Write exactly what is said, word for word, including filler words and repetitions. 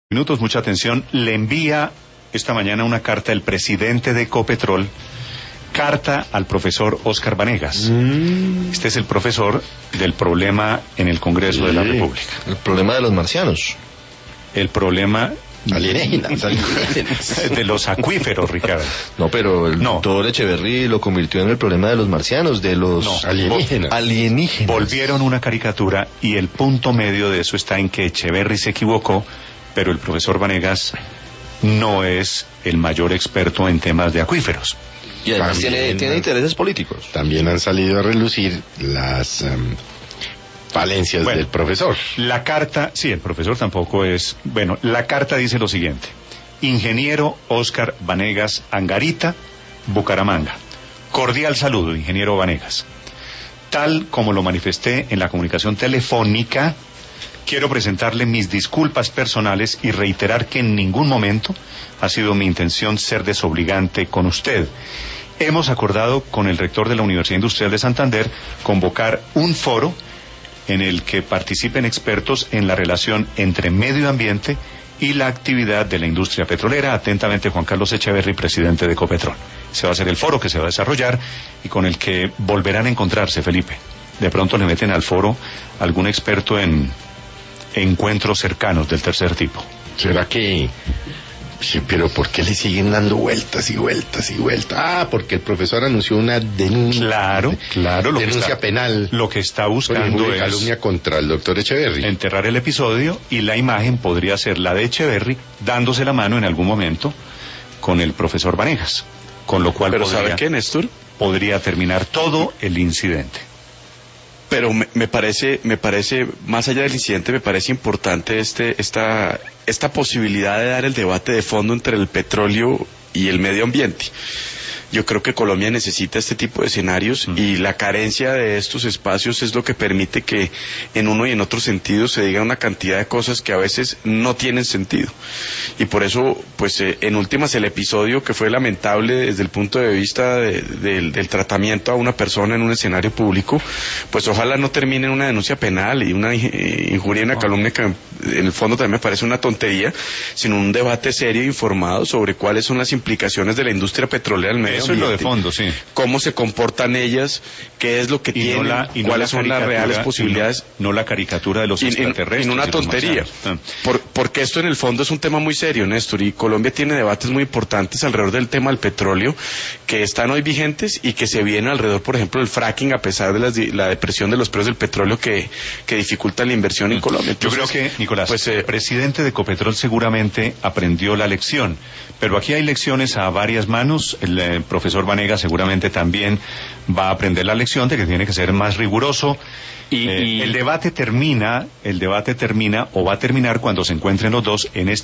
Minutos, mucha atención. Le envía esta mañana una carta el presidente de Ecopetrol, carta al profesor Óscar Vanegas. Mm. Este es el profesor del problema en el Congreso sí, de la República. El problema de los marcianos. El problema alienígenas, alienígenas. De los acuíferos, Ricardo. No, pero el no. doctor Echeverry lo convirtió en el problema de los marcianos, de los no, alienígenas. alienígenas. Volvieron una caricatura y el punto medio de eso está en que Echeverry se equivocó, pero el profesor Vanegas no es el mayor experto en temas de acuíferos. Y además tiene, tiene intereses políticos. También han salido a relucir las um, falencias bueno, del profesor. La carta, sí, el profesor tampoco es... Bueno, la carta dice lo siguiente. Ingeniero Óscar Vanegas Angarita, Bucaramanga. Cordial saludo, ingeniero Vanegas. Tal como lo manifesté en la comunicación telefónica, quiero presentarle mis disculpas personales y reiterar que en ningún momento ha sido mi intención ser desobligante con usted. Hemos acordado con el rector de la Universidad Industrial de Santander convocar un foro en el que participen expertos en la relación entre medio ambiente y la actividad de la industria petrolera. Atentamente, Juan Carlos Echeverry, presidente de Ecopetrol. Se va a hacer el foro que se va a desarrollar y con el que volverán a encontrarse, Felipe. De pronto le meten al foro algún experto en encuentros cercanos del tercer tipo. ¿Será que... Sí, pero ¿por qué le siguen dando vueltas y vueltas y vueltas? Ah, porque el profesor anunció una denuncia. Claro, claro. Lo denuncia que está, penal. Lo que está buscando es... calumnia contra el doctor Echeverry. Enterrar el episodio y la imagen podría ser la de Echeverry dándose la mano en algún momento con el profesor Vanegas. Con lo cual pero podría, ¿sabe qué, Néstor? Podría terminar todo el incidente. Pero me, me parece, me parece, más allá del incidente, me parece importante este, esta, esta posibilidad de dar el debate de fondo entre el petróleo y el medio ambiente. Yo creo que Colombia necesita este tipo de escenarios mm. y la carencia de estos espacios es lo que permite que en uno y en otro sentido se diga una cantidad de cosas que a veces no tienen sentido. Y por eso, pues eh, en últimas el episodio que fue lamentable desde el punto de vista de, de, del tratamiento a una persona en un escenario público, pues ojalá no termine en una denuncia penal y una injuria y una calumnia que en el fondo también me parece una tontería, sino un debate serio e informado sobre cuáles son las implicaciones de la industria petrolera al medio Eso es lo de fondo, sí. Cómo se comportan ellas, qué es lo que y tienen, no la, y no cuáles son las reales posibilidades. No, no la caricatura de los y, extraterrestres. Y, y una tontería. Ah. Por, porque esto en el fondo es un tema muy serio, Néstor, y Colombia tiene debates muy importantes alrededor del tema del petróleo, que están hoy vigentes y que se vienen alrededor, por ejemplo, del fracking, a pesar de las, la depresión de los precios del petróleo que, que dificulta la inversión en Colombia. Entonces, yo creo que, Nicolás, pues, eh, el presidente de Ecopetrol seguramente aprendió la lección, pero aquí hay lecciones a varias manos. El eh, profesor Vanegas seguramente también va a aprender la lección de que tiene que ser más riguroso. Y, eh, y el debate termina, el debate termina o va a terminar cuando se encuentren los dos en este